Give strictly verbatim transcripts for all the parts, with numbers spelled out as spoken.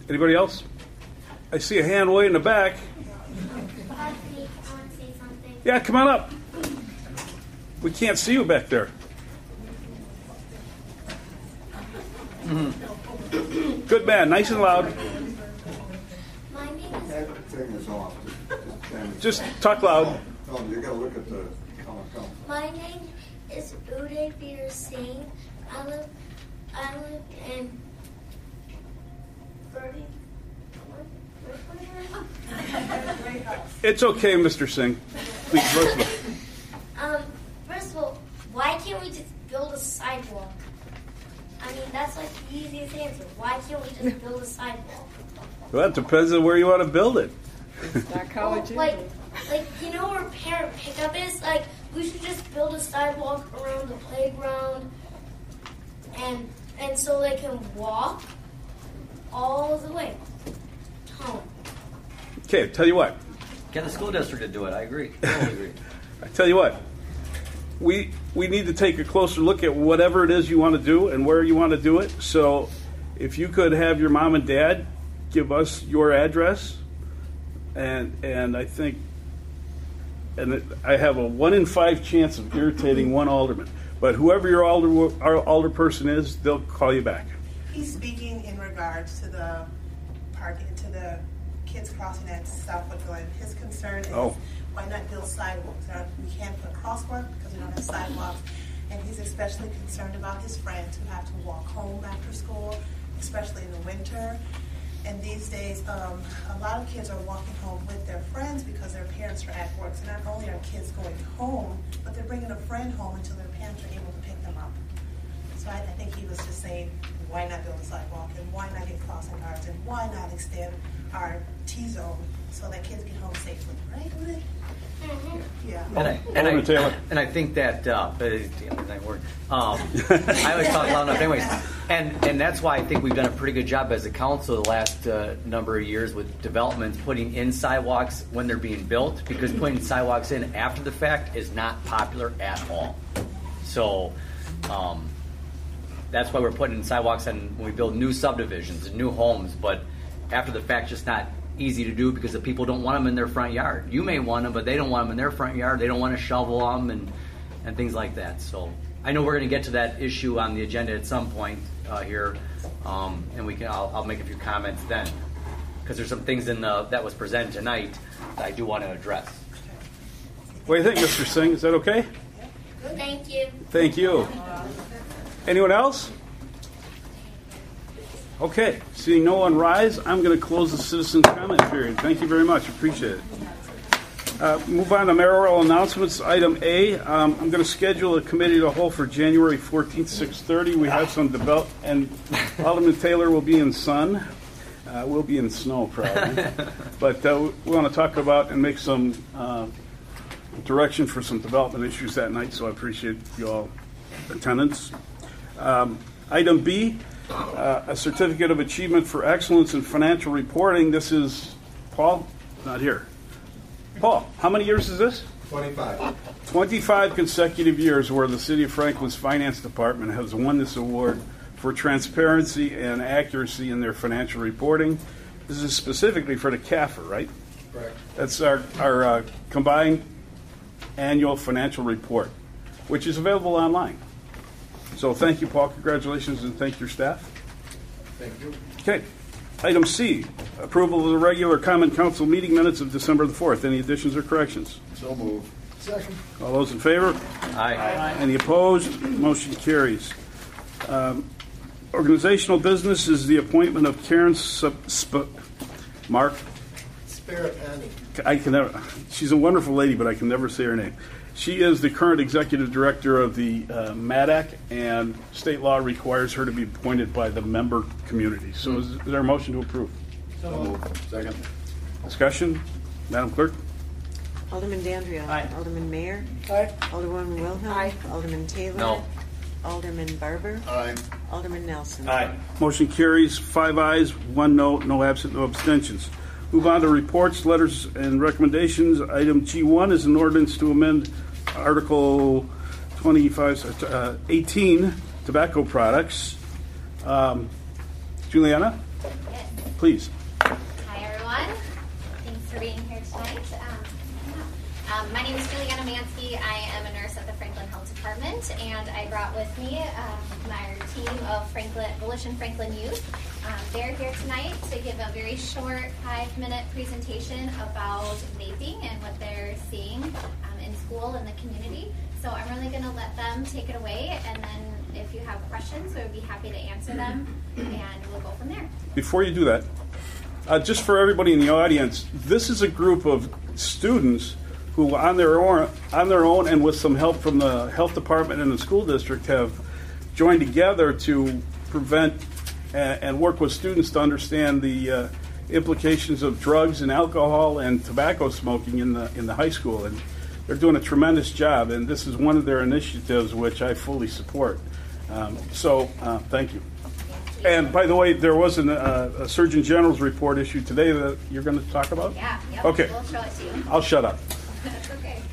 Anybody else? I see a hand way in the back. Yeah, come on up. We can't see you back there. Mm-hmm. Good man, nice and loud. My name is... That thing is off. Just talk loud. Oh, you gotta look at the... Oh, oh. My name is Uday Veer Singh. I live, I live in thirty. It's okay, Mister Singh. Please, first of all. Um, first of all, why can't we just build a sidewalk? I mean, that's like the easiest answer. Why can't we just build a sidewalk? Well, it depends on where you want to build it. Not college. Well, like, like you know where parent pickup is? Like, we should just build a sidewalk around the playground, and and so they can walk all the way home. Okay, tell you what. Get the school district to do it. I agree. Totally agree. I tell you what. We we need to take a closer look at whatever it is you want to do and where you want to do it. So if you could have your mom and dad give us your address, and and I think, and it, I have a one in five chance of irritating one alderman. But whoever your alder our alder person is, they'll call you back. He's speaking in regards to the parking, to the kids crossing at Southwood Glen. His concern is Oh. why not build sidewalks? There are- We can't put a crosswalk because we don't have sidewalks. And he's especially concerned about his friends who have to walk home after school, especially in the winter. And these days, um, a lot of kids are walking home with their friends because their parents are at work. So not only are kids going home, but they're bringing a friend home until their parents are able to pick them up. So I, I think he was just saying, why not build a sidewalk, and why not get crossing guards, and why not extend our T-zone so that kids get home safely, right? Mm-hmm. Yeah. And I, and, Alderman I, Taylor. and I think that, uh, uh, damn, that word. Um, I always talk loud enough anyways. And, and that's why I think we've done a pretty good job as a council the last uh, number of years with developments putting in sidewalks when they're being built, because putting sidewalks in after the fact is not popular at all. So um, that's why we're putting in sidewalks and when we build new subdivisions and new homes, but after the fact, just not easy to do because the people don't want them in their front yard. You may want them, but they don't want them in their front yard. They don't want to shovel them and, and things like that. So I know we're going to get to that issue on the agenda at some point uh, here, um, and we can. I'll, I'll make a few comments then, because there's some things in the that was presented tonight that I do want to address. What do you think, Mister Singh? Is that okay? Thank you. Thank you. Anyone else? Okay, seeing no one rise, I'm going to close the citizens' comment period. Thank you very much. Appreciate it. Uh, move on to mayoral announcements. Item A, um, I'm going to schedule a committee of the whole for January fourteenth, six thirty. We have some develop, and Alderman Taylor will be in sun. Uh, we'll be in snow probably. But uh, we want to talk about and make some uh, direction for some development issues that night, so I appreciate you all attendance. Um, item B, uh, a certificate of achievement for excellence in financial reporting. This is Paul, not here. Paul, how many years is this? twenty-five. twenty-five consecutive years where the City of Franklin's Finance Department has won this award for transparency and accuracy in their financial reporting. This is specifically for the C A F R, right? Correct. That's our, our uh, combined annual financial report, which is available online. So thank you, Paul. Congratulations, and thank your staff. Thank you. Okay. Item C, approval of the regular common council meeting minutes of December the fourth. Any additions or corrections? So move. Second. All those in favor? Aye. Any opposed? Motion carries. Um, organizational business is the appointment of Karen Sp- Sp- Mark. Spirit Annie. I can never. She's a wonderful lady, but I can never say her name. She is the current executive director of the uh, M A D A C, and state law requires her to be appointed by the member community. So, is, is there a motion to approve? So move. Second. Discussion, Madam Clerk. Alderman Dandria. Aye. Alderman Mayor. Aye. Alderwoman Wilhelm. Aye. Alderman Taylor. No. Alderman Barber. Aye. Alderman Nelson. Motion carries, five ayes, one no, no absent, no abstentions. Move on to reports, letters, and recommendations. Item G one is an ordinance to amend Article twenty-five, uh, eighteen, tobacco products. Um, Juliana? please. Hi, everyone. Thanks for being here tonight. Um, yeah. um, my name is Juliana Mansky. I am a nurse at the Franklin Health Department, and I brought with me um, my team of Franklin, Volition Franklin Youth. Um, they're here tonight to give a very short five-minute presentation about vaping and what they're seeing um, in school and the community. So I'm really going to let them take it away, and then if you have questions, we would be happy to answer them, and we'll go from there. Before you do that, uh, just for everybody in the audience, this is a group of students who, on their own, on their own, and with some help from the health department and the school district, have joined together to prevent and, and work with students to understand the uh, implications of drugs and alcohol and tobacco smoking in the in the high school. And they're doing a tremendous job, and this is one of their initiatives, which I fully support. Um, so, uh, thank you. And by the way, there was an, uh, a Surgeon General's report issued today that you're going to talk about? Yeah, yep. Okay. We'll show it to you. I'll shut up. That's okay.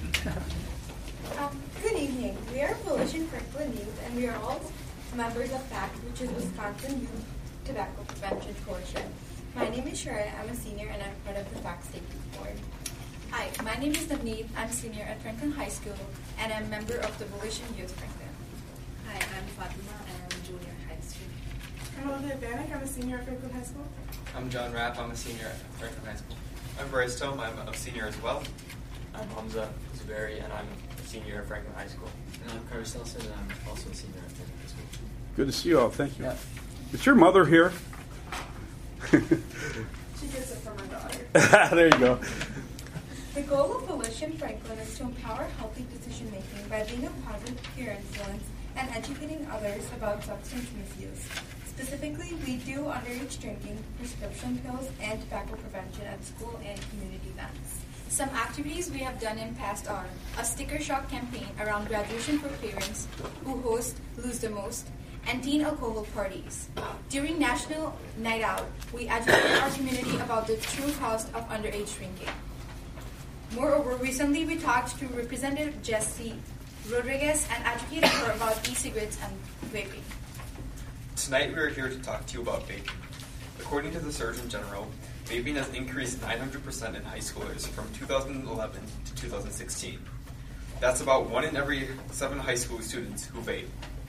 Um, good evening. We are Volition Franklin Youth, and we are all members of PACT, which is Wisconsin Youth Tobacco Prevention Coalition. My name is Shreya. I'm a senior, and I'm part of the PACT Safety Board. Hi, my name is Navneet. I'm senior at Franklin High School, and I'm a member of the Volition Youth Franklin. Hi, I'm Fatima, and I'm a junior at high school. I'm Olivia Bannock. I'm a senior at Franklin High School. I'm John Rapp. I'm a senior at Franklin High School. I'm Bryce Tome. I'm a senior as well. I'm Hamza Zuberi, and I'm a senior at Franklin High School. And I'm Carter Selson, and I'm also a senior at Franklin High School. Good to see you all. Thank you. Yeah. Is your mother here? She gets it from her daughter. There you go. The goal of Volition Franklin is to empower healthy decision-making by being a positive peer influence and educating others about substance misuse. Specifically, we do underage drinking, prescription pills, and tobacco prevention at school and community events. Some activities we have done in past are a sticker shock campaign around graduation for parents who host Lose the Most, and teen alcohol parties. During National Night Out, we educate our community about the true cost of underage drinking. Moreover, recently we talked to Representative Jesse Rodriguez and advocated her about e-cigarettes and vaping. Tonight we are here to talk to you about vaping. According to the Surgeon General, vaping has increased nine hundred percent in high schoolers from two thousand eleven to two thousand sixteen. That's about one in every seven high school students who vape.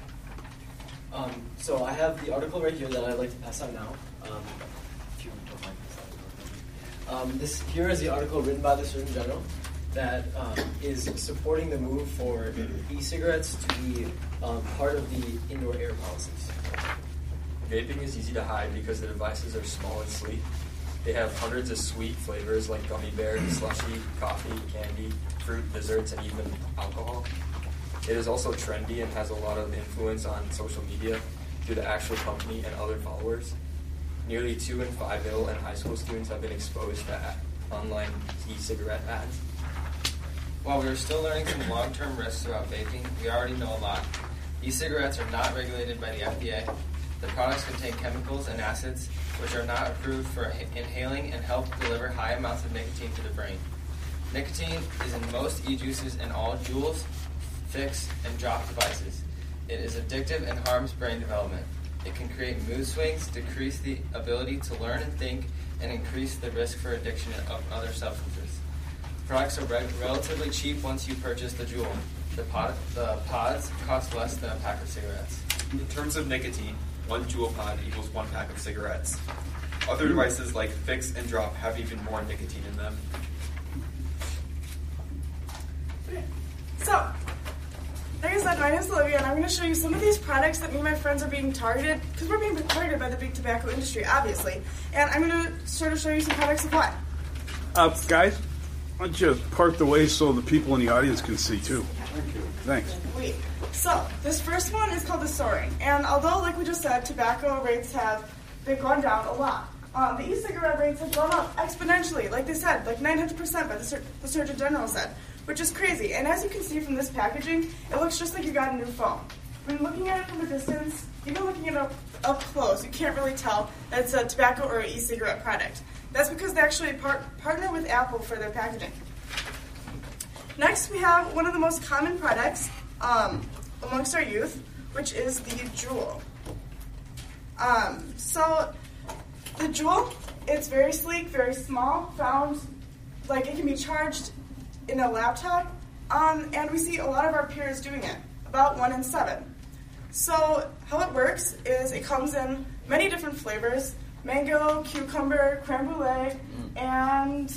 Um, so I have the article right here that I'd like to pass out now. Um, if you don't mind. Um, this here is the article written by the Surgeon General that um, is supporting the move for e-cigarettes to be um, part of the indoor air policies. Vaping is easy to hide because the devices are small and sleek. They have hundreds of sweet flavors like gummy bear, slushy, coffee, candy, fruit, desserts, and even alcohol. It is also trendy and has a lot of influence on social media through the actual company and other followers. Nearly two in five middle and high school students have been exposed to online e-cigarette ads. While we are still learning some long-term risks about vaping, we already know a lot. E-cigarettes are not regulated by the F D A. The products contain chemicals and acids which are not approved for inhaling and help deliver high amounts of nicotine to the brain. Nicotine is in most e-juices and all Juuls, fix, and drop devices. It is addictive and harms brain development. It can create mood swings, decrease the ability to learn and think, and increase the risk for addiction of other substances. Products are re- relatively cheap once you purchase the Juul. The, pod- the pods cost less than a pack of cigarettes. In terms of nicotine, one Juul pod equals one pack of cigarettes. Other devices like Fix and Drop have even more nicotine in them. So, like I said, my name is Olivia, and I'm going to show you some of these products that me and my friends are being targeted, because we're being targeted by the big tobacco industry, obviously. And I'm going to sort of show you some products of what. Uh, guys, why don't you part the way so the people in the audience can see, too? Thank you. Thanks. Wait. So, this first one is called the Soaring. And although, like we just said, tobacco rates have been gone down a lot, um, the e-cigarette rates have gone up exponentially, like they said, like nine hundred percent by the, Sur- the Surgeon General said, which is crazy. And as you can see from this packaging, it looks just like you got a new phone. When looking at it from a distance, even looking at it up, up close, you can't really tell that it's a tobacco or an e-cigarette product. That's because they actually par- partner with Apple for their packaging. Next, we have one of the most common products um, amongst our youth, which is the Juul. Um, so, the Juul, it's very sleek, very small, found, like it can be charged in a laptop, um, and we see a lot of our peers doing it, about one in seven. So how it works is it comes in many different flavors, mango, cucumber, creme brulee, and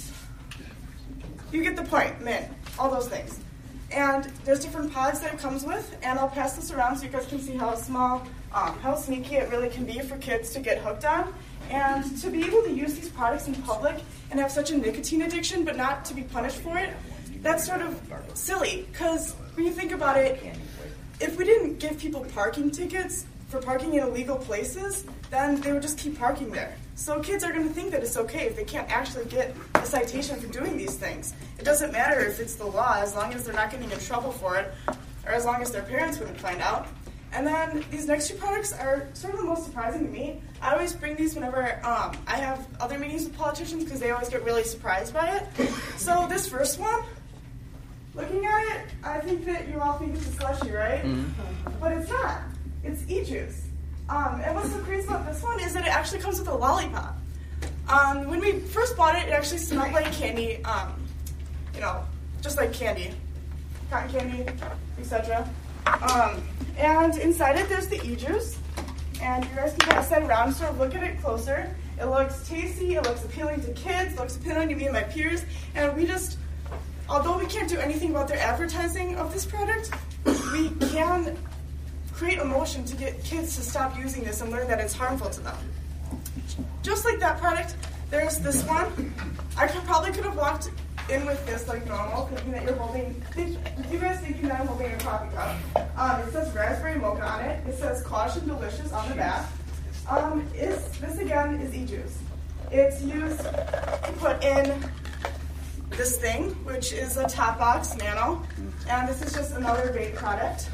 you get the point, mint, all those things. And there's different pods that it comes with, and I'll pass this around so you guys can see how small, um, how sneaky it really can be for kids to get hooked on. And to be able to use these products in public and have such a nicotine addiction but not to be punished for it, that's sort of silly. Because when you think about it, if we didn't give people parking tickets for parking in illegal places, then they would just keep parking there. So kids are going to think that it's okay if they can't actually get a citation for doing these things. It doesn't matter if it's the law, as long as they're not getting in trouble for it, or as long as their parents wouldn't find out. And then these next two products are sort of the most surprising to me. I always bring these whenever um, I have other meetings with politicians because they always get really surprised by it. So this first one, looking at it, I think that you all think it's a slushie, right? Mm-hmm. But it's not. It's e-juice. Um, and what's so crazy about this one is that it actually comes with a lollipop. Um, when we first bought it, it actually smelled like candy, um, you know, just like candy, cotton candy, et cetera. Um, and inside it, there's the e-juice. And you guys can pass that around and sort of look at it closer. It looks tasty, it looks appealing to kids, it looks appealing to me and my peers. And we just, although we can't do anything about their advertising of this product, we can create emotion to get kids to stop using this and learn that it's harmful to them. Just like that product, there's this one. I could, probably could have walked in with this like normal, thinking that you're holding, think, you guys thinking that I'm holding a coffee cup. Um, it says raspberry mocha on it. It says caution delicious on the back. Um, is, this again is e-juice. It's used to put in this thing, which is a Top Box Nano, and this is just another vape product.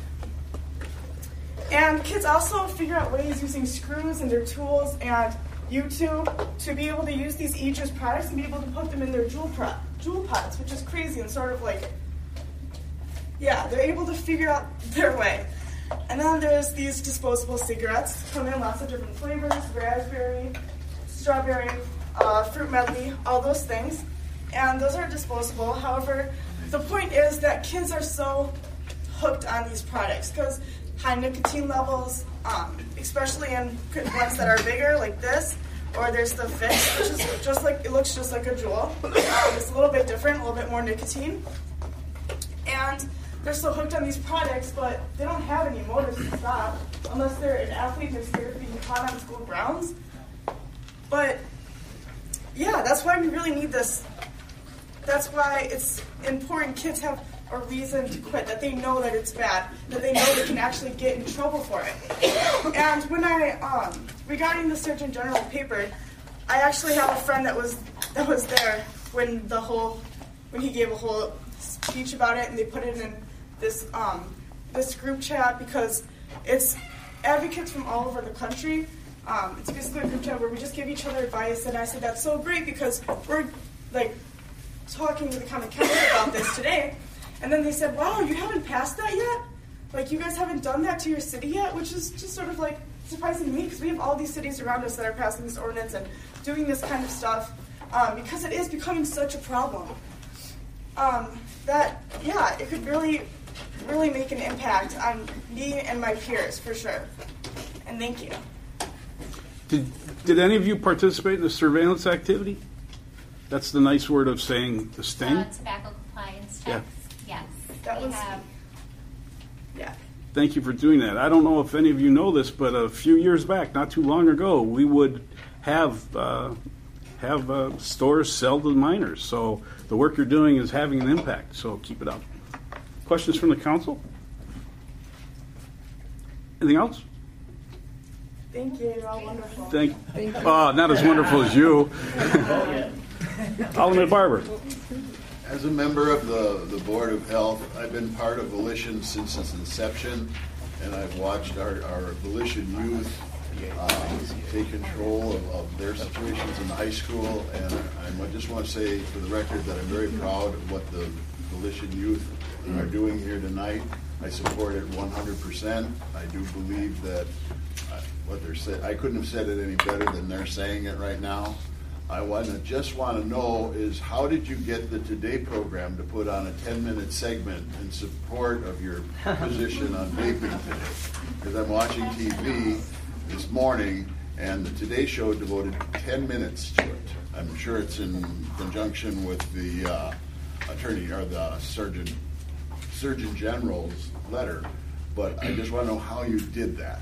And kids also figure out ways using screws and their tools and YouTube to be able to use these e-juice products and be able to put them in their Juul, pro- Juul pods, which is crazy and sort of like, yeah, they're able to figure out their way. And then there's these disposable cigarettes, come in lots of different flavors, raspberry, strawberry, uh, fruit medley, all those things. And those are disposable. However, the point is that kids are so hooked on these products because high nicotine levels, um, especially in ones that are bigger like this, or there's the Fix, which is just like, it looks just like a Juul. Um, it's a little bit different, a little bit more nicotine. And they're so hooked on these products, but they don't have any motives to stop unless they're an athlete and they're scared of being caught on school grounds. But yeah, that's why we really need this. That's why it's important kids have a reason to quit, that they know that it's bad, that they know they can actually get in trouble for it. And when I, um, regarding the Surgeon General paper, I actually have a friend that was that was there when the whole, when he gave a whole speech about it, and they put it in this um, this group chat because it's advocates from all over the country. Um, it's basically a group chat where we just give each other advice, and I said that's so great because we're like talking to the common council about this today. And then they said, wow, you haven't passed that yet? Like, you guys haven't done that to your city yet? Which is just sort of, like, surprising to me, because we have all these cities around us that are passing this ordinance and doing this kind of stuff, um, because it is becoming such a problem. Um, that, yeah, it could really, really make an impact on me and my peers, for sure. And thank you. Did, did any of you participate in the surveillance activity? That's the nice word of saying the sting? Uh, tobacco compliance checks. Yeah. Yes, that we was, have. Yeah. Thank you for doing that. I don't know if any of you know this, but a few years back, not too long ago, we would have uh, have uh, stores sell to minors. So the work you're doing is having an impact. So keep it up. Questions from the council? Anything else? Thank you. You're all wonderful. Thank. Thank you. Uh, not as wonderful as you. Alderman Barber. As a member of the, the Board of Health, I've been part of Volition since its inception, and I've watched our, our Volition youth uh, take control of, of their situations in the high school, and I just want to say for the record that I'm very proud of what the Volition youth are doing here tonight. I support it one hundred percent. I do believe that, what they're saying. I couldn't have said it any better than they're saying it right now. I want to just want to know is how did you get the Today program to put on a ten-minute segment in support of your position on vaping today? Because I'm watching T V this morning, and the Today Show devoted ten minutes to it. I'm sure it's in conjunction with the uh, attorney or the surgeon, Surgeon General's letter. But I just want to know how you did that.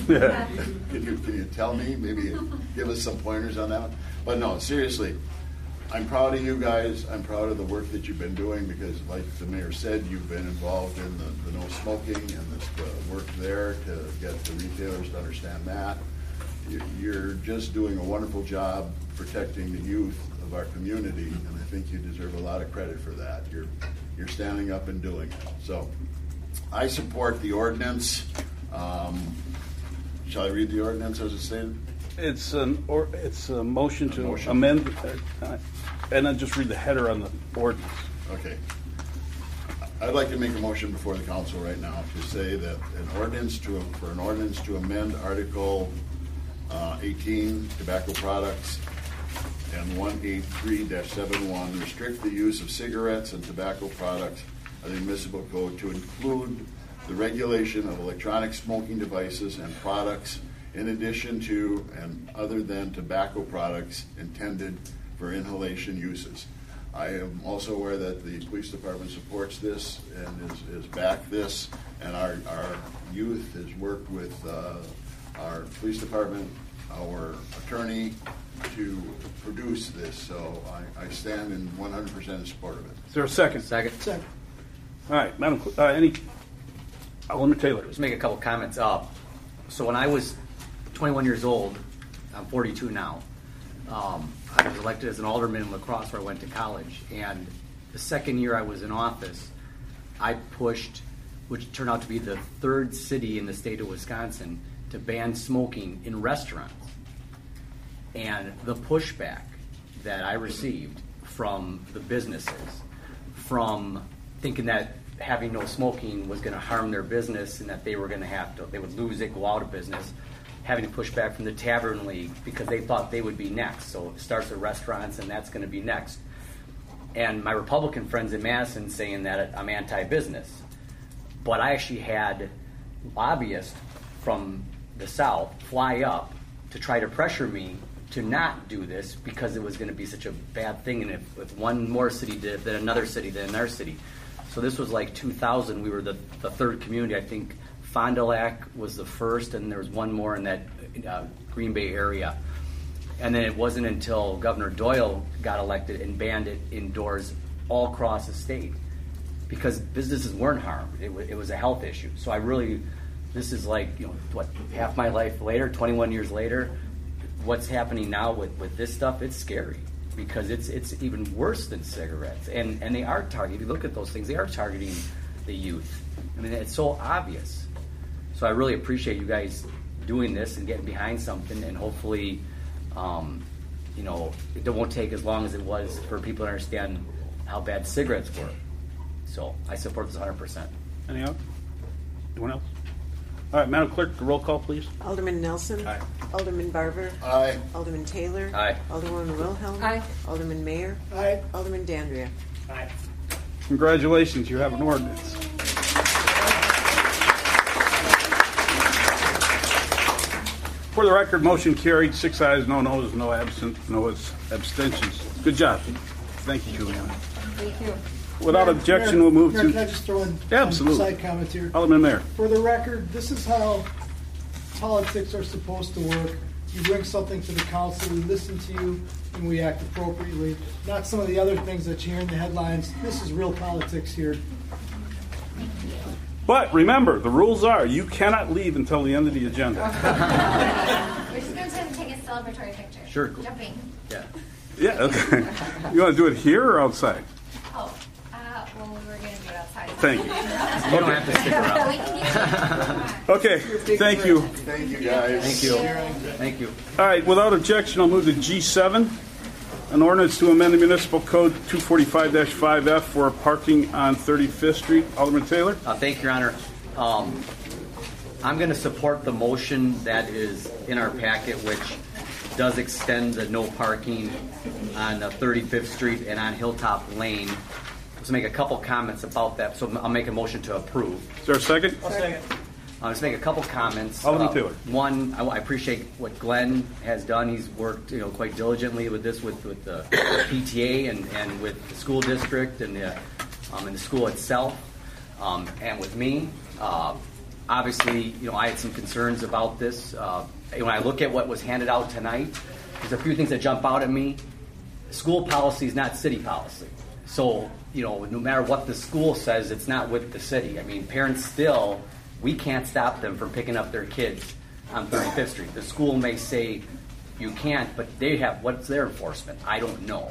can you can you tell me? Maybe give us some pointers on that one. But no, seriously, I'm proud of you guys. I'm proud of the work that you've been doing because, like the mayor said, you've been involved in the, the no smoking and the, the work there to get the retailers to understand that. You, you're just doing a wonderful job protecting the youth of our community, and I think you deserve a lot of credit for that. You're you're standing up and doing it. So I support the ordinance. Um, shall I read the ordinance as it's stated? It's an or it's a motion to A motion. amend, uh, and then just read the header on the ordinance. Okay. I'd like to make a motion before the council right now to say that an ordinance to for an ordinance to amend Article uh, eighteen tobacco products and one eighty-three dash seventy-one restrict the use of cigarettes and tobacco products of the municipal code to include the regulation of electronic smoking devices and products in addition to and other than tobacco products intended for inhalation uses. I am also aware that the police department supports this and is, is back this, and our, our youth has worked with uh, our police department, our attorney, to produce this. So I, I stand in one hundred percent in support of it. Is there a second? Second. Second. All right, Madam. Uh, any? Alderman Taylor. Just make a couple comments. Uh, so when I was twenty-one years old, I'm forty-two now. Um, I was elected as an alderman in La Crosse where I went to college. And the second year I was in office, I pushed, which turned out to be the third city in the state of Wisconsin, to ban smoking in restaurants. And the pushback that I received from the businesses, from thinking that having no smoking was going to harm their business and that they were going to have to, they would lose it, go out of business, having to push back from the Tavern League because they thought they would be next. So it starts with restaurants and that's going to be next. And my Republican friends in Madison saying that I'm anti-business. But I actually had lobbyists from the South fly up to try to pressure me to not do this because it was going to be such a bad thing. And if, if one more city did it, then another city, then another city. So this was like two thousand. We were the, the third community. I think Fond du Lac was the first, and there was one more in that uh, Green Bay area. And then it wasn't until Governor Doyle got elected and banned it indoors all across the state because businesses weren't harmed. It, w- it was a health issue. So I really, this is like, you know, what, half my life later, twenty-one years later, what's happening now with, with this stuff, it's scary because it's it's even worse than cigarettes. And, and they are targeting, if you look at those things, they are targeting the youth. I mean, it's so obvious. So I really appreciate you guys doing this and getting behind something, and hopefully, um, you know, it won't take as long as it was for people to understand how bad cigarettes were. So I support this one hundred percent. Any else? Anyone else? All right, Madam Clerk, roll call, please. Alderman Nelson. Aye. Alderman Barber. Aye. Alderman Taylor. Aye. Alderwoman Wilhelm. Aye. Alderman Mayor. Aye. Alderman Dandria. Aye. Congratulations, you have an ordinance. For the record, motion carried, six ayes, no noes, no absent, no abstentions. Good job. Thank you, Juliana. Thank you. Without Mayor, objection, Mayor, we'll move Mayor, to... Can I just throw in Absolutely. some side comment here? Alderman Mayor. For the record, this is how politics are supposed to work. You bring something to the council, we listen to you, and we act appropriately. Not some of the other things that you hear in the headlines. This is real politics here. But remember, the rules are you cannot leave until the end of the agenda. We're just going to take a celebratory picture. Sure. Jumping. Yeah. Yeah, okay. You want to do it here or outside? Oh, uh, well, we were going to do it outside. Thank you. You don't have to stick around. We can do it. Okay, thank you. Thank you, guys. Thank you. Thank you. All right, without objection, I'll move to G seven, an ordinance to amend the municipal code two forty-five dash five F for parking on thirty-fifth Street. Alderman Taylor? Uh, thank you, Your Honor. Um, I'm going to support the motion that is in our packet, which does extend the no parking on uh, thirty-fifth Street and on Hilltop Lane. Let's make a couple comments about that. So I'll make a motion to approve. Is there a second? I'll second. I'll just make a couple comments. Alderman Uh, Taylor. One, I, I appreciate what Glenn has done. He's worked, you know, quite diligently with this, with, with the P T A and, and with the school district and the um, and the school itself, um, and with me. Uh, obviously, you know, I had some concerns about this. Uh, when I look at what was handed out tonight, there's a few things that jump out at me. School policy is not city policy. So, you know, no matter what the school says, it's not with the city. I mean, parents still, we can't stop them from picking up their kids on thirty-fifth Street. The school may say you can't, but they have, what's their enforcement? I don't know.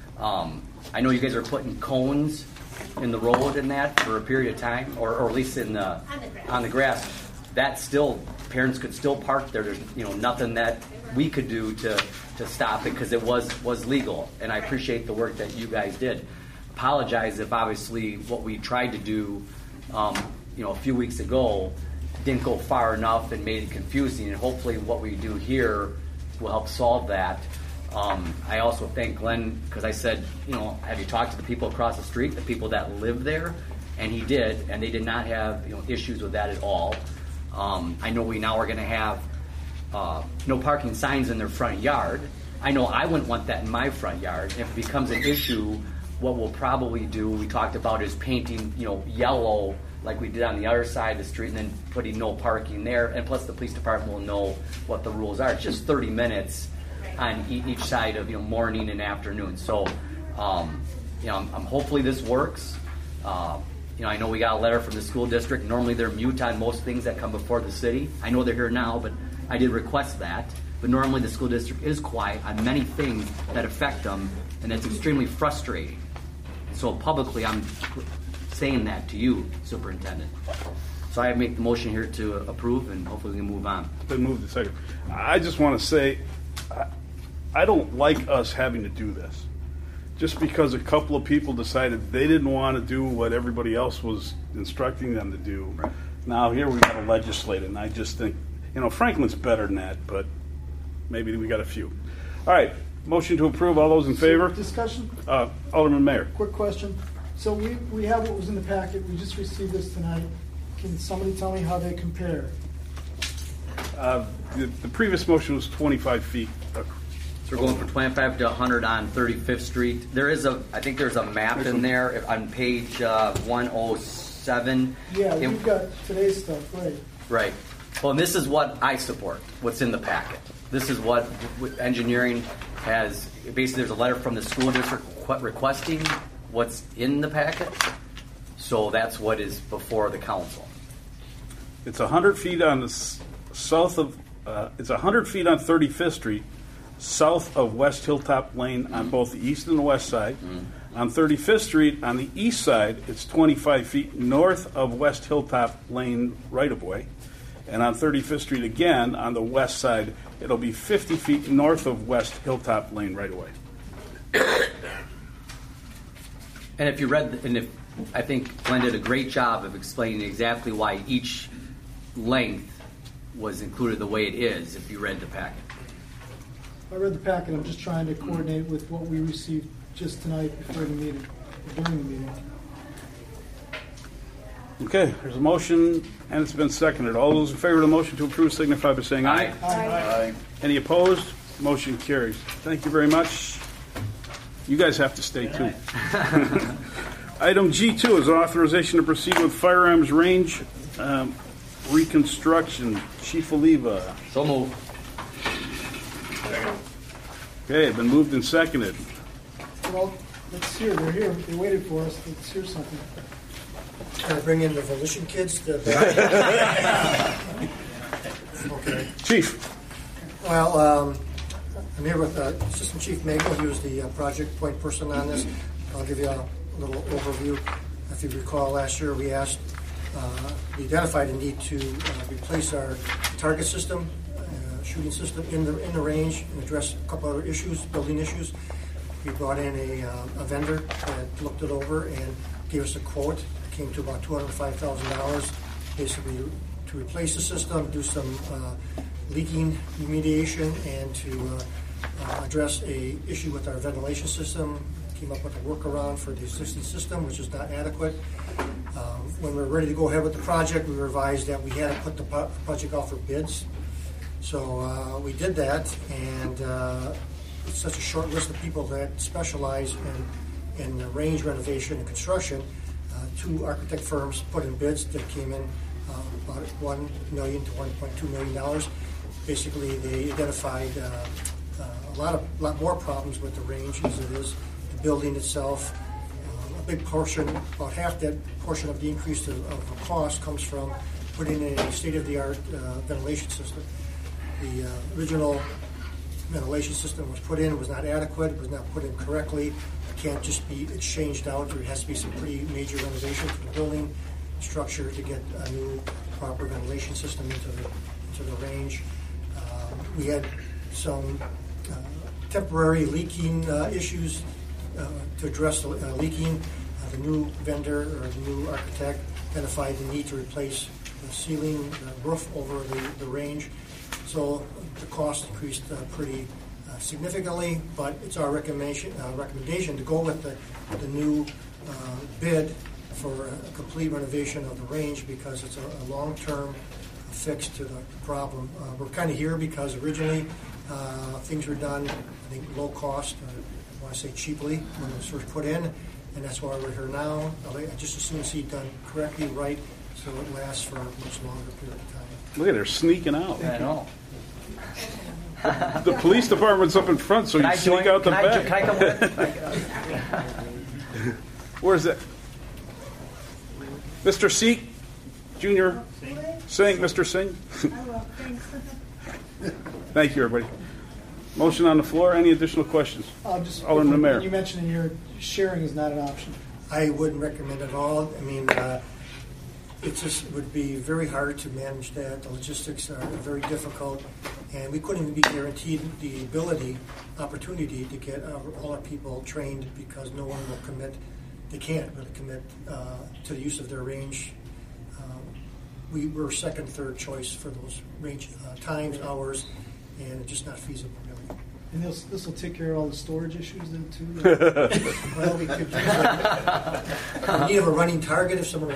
Um, I know you guys are putting cones in the road and that for a period of time, or, or at least in the, On the grass. on the grass. That still, parents could still park there. There's, you know, nothing that we could do to, to stop it because it was, was legal. And I appreciate the work that you guys did. Apologize if obviously what we tried to do, um, you know, a few weeks ago didn't go far enough and made it confusing. And hopefully what we do here will help solve that. Um, I also thank Glenn because I said, you know, have you talked to the people across the street, the people that live there? And he did, and they did not have, you know, issues with that at all. Um, I know we now are going to have uh, no parking signs in their front yard. I know I wouldn't want that in my front yard. If it becomes an issue, what we'll probably do, we talked about, is painting, you know, yellow like we did on the other side of the street, and then putting no parking there. And plus, the police department will know what the rules are. It's just thirty minutes on e- each side of, you know, morning and afternoon. So, um, you know, I'm, I'm hopefully this works. Uh, you know, I know we got a letter from the school district. Normally, they're mute on most things that come before the city. I know they're here now, but I did request that. But normally, the school district is quiet on many things that affect them, and that's extremely frustrating. So publicly, I'm saying that to you, Superintendent. So I make the motion here to approve, and hopefully we can move on. Then move the second. I just want to say, I, I don't like us having to do this. Just because a couple of people decided they didn't want to do what everybody else was instructing them to do. Right. Now here we got to legislate it, and I just think, you know, Franklin's better than that, but maybe we got a few. All right, motion to approve. All those in favor? Discussion? Uh, Alderman Mayor. Quick question. So we, we have what was in the packet. We just received this tonight. Can somebody tell me how they compare? Uh, the, the previous motion was twenty-five feet. So we're going from twenty-five to one hundred on thirty-fifth Street. There is a, I think there's a map in there if- on page uh, one oh seven. Yeah, It- we've got today's stuff, right? Right. Well, and this is what I support, what's in the packet. This is what w- engineering has, basically there's a letter from the school district qu- requesting what's in the packet. So that's what is before the council. It's one hundred feet on the s- south of, uh, it's one hundred feet on thirty-fifth Street, south of West Hilltop Lane on both the east and the west side. On thirty-fifth Street, on the east side, it's twenty-five feet north of West Hilltop Lane right-of-way. And on thirty-fifth Street again, on the west side, it'll be fifty feet north of West Hilltop Lane right-of-way. And if you read, and if I think Glenn did a great job of explaining exactly why each length was included the way it is, if you read the packet. I read the packet. I'm just trying to coordinate with what we received just tonight before the meeting, during the meeting. Okay, there's a motion, and it's been seconded. All those in favor of the motion to approve signify by saying aye. Aye. Aye. Any opposed? Motion carries. Thank you very much. You guys have to stay too. Item G two is authorization to proceed with firearms range um, reconstruction. Chief Oliva. So moved. Okay, been moved and seconded. Well, let's hear. They're here. They waited for us. Let's hear something. Can I bring in the Volition kids? To back? Okay. Chief. Well, um, I'm here with uh, Assistant Chief Magle. He was the uh, project point person on this. I'll give you a little overview. If you recall, last year we asked, uh, we identified a need to uh, replace our target system, uh, shooting system in the in the range, and address a couple other issues, building issues. We brought in a, uh, a vendor that looked it over and gave us a quote. It came to about two hundred five thousand dollars, basically to replace the system, do some uh, leaking remediation, and to uh, uh, address a issue with our ventilation system. Came up with a workaround for the existing system, which is not adequate. Um, when we were ready to go ahead with the project, we were advised that we had to put the pro- project out for bids. So uh, we did that, and uh, it's such a short list of people that specialize in, in range renovation and construction. Uh, two architect firms put in bids that came in uh, about one million to one point two million dollars. Basically, they identified uh, uh, a lot of lot more problems with the range as it is the building itself. Uh, a big portion, about half that portion of the increase of, of the cost comes from putting in a state-of-the-art uh, ventilation system. The uh, original ventilation system was put in, was not adequate, was not put in correctly. It can't just be changed out. There has to be some pretty major renovation to the building structure to get a new proper ventilation system into the into the range. Um, we had some uh, temporary leaking uh, issues uh, to address the uh, leaking. Uh, the new vendor or the new architect identified the need to replace the ceiling, the roof over the, the range. So the cost increased uh, pretty uh, significantly, but it's our recommendation uh, recommendation to go with the, the new uh, bid for a complete renovation of the range because it's a, a long-term fix to the problem. Uh, we're kind of here because originally uh, things were done, I think, low cost, uh, I want to say cheaply when it was first put in, and that's why we're here now. I just as soon as see it done correctly, right, so it lasts for a much longer period of time. Look at her sneaking out. I know. The police department's up in front, so Can you I sneak join? out the Can I back. jo- can I come with? Where's that? Mister Seek, Junior Singh, Mister Singh. Thank you, everybody. Motion on the floor. Any additional questions? Uh, just Alderman quickly, Mayor. You mentioned in your sharing is not an option. I wouldn't recommend it at all. I mean, uh, it just would be very hard to manage that. The logistics are very difficult, and we couldn't even be guaranteed the ability, opportunity to get uh, all our people trained because no one will commit. They can't really commit uh, to the use of their range. Um, we were second, third choice for those range uh, times, hours, and it's just not feasible, really. And this this will take care of all the storage issues then too. Well, we could. We need a running target if someone.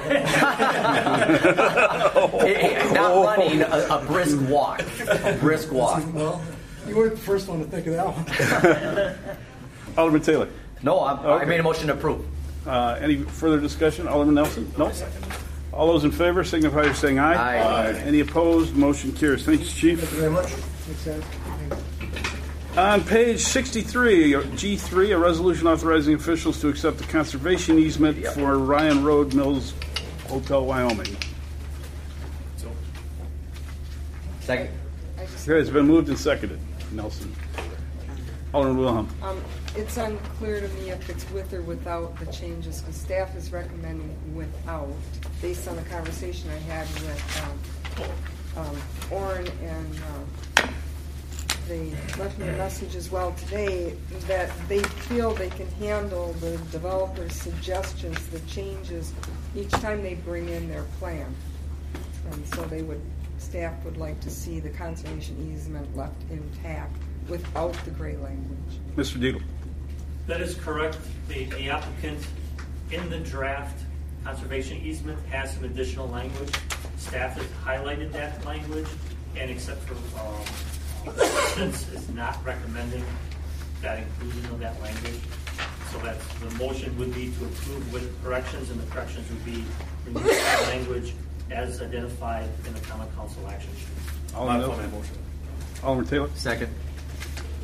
Not running, a, a brisk walk. A brisk walk. Well, you weren't the first one to think of that one. Alderman Taylor. No, I'm, I Okay. made a motion to approve. Uh, any further discussion? Alderman Nelson? No? All those in favor signify by saying aye. Aye. Aye. Any opposed? Motion carries. Thanks, Chief. Thank you very much. Thanks, Ed. On page sixty-three, G three, a resolution authorizing officials to accept the conservation easement Yep. for Ryan Road Mills Hotel, Wyoming. Second. Okay, it's been moved and seconded. Nelson. Alderman Wilhelm. Um, it's unclear to me if it's with or without the changes, because staff is recommending without, based on the conversation I had with um, um, Orrin, and uh, they left me a message as well today that they feel they can handle the developer's suggestions, the changes, each time they bring in their plan. And so they would, staff would like to see the conservation easement left intact without the gray language. Mister Deagle. That is correct. The, the applicant in the draft conservation easement has some additional language. Staff has highlighted that language, and except for um, assistance is not recommending that inclusion of that language. So that the motion would be to approve with corrections, and the corrections would be remove that language as identified in the common council action sheet. Alderman Taylor. Second.